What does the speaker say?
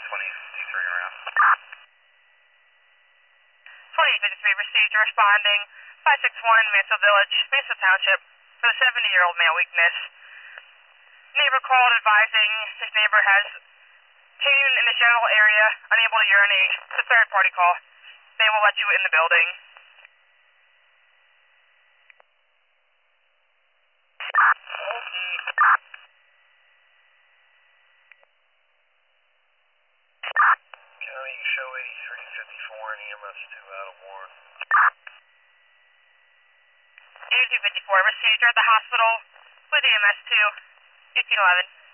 2053 around. 2053 received, responding 561 Mansfield Village, Mansfield Township, for the 70-year-old male weakness. Neighbor called advising his neighbor has pain in the general area, unable to urinate. It's a third-party call. They will let you in the building. County, show 8354 and EMS 2 out of Warren. 8254 received, you're at the hospital with EMS 2, 1811.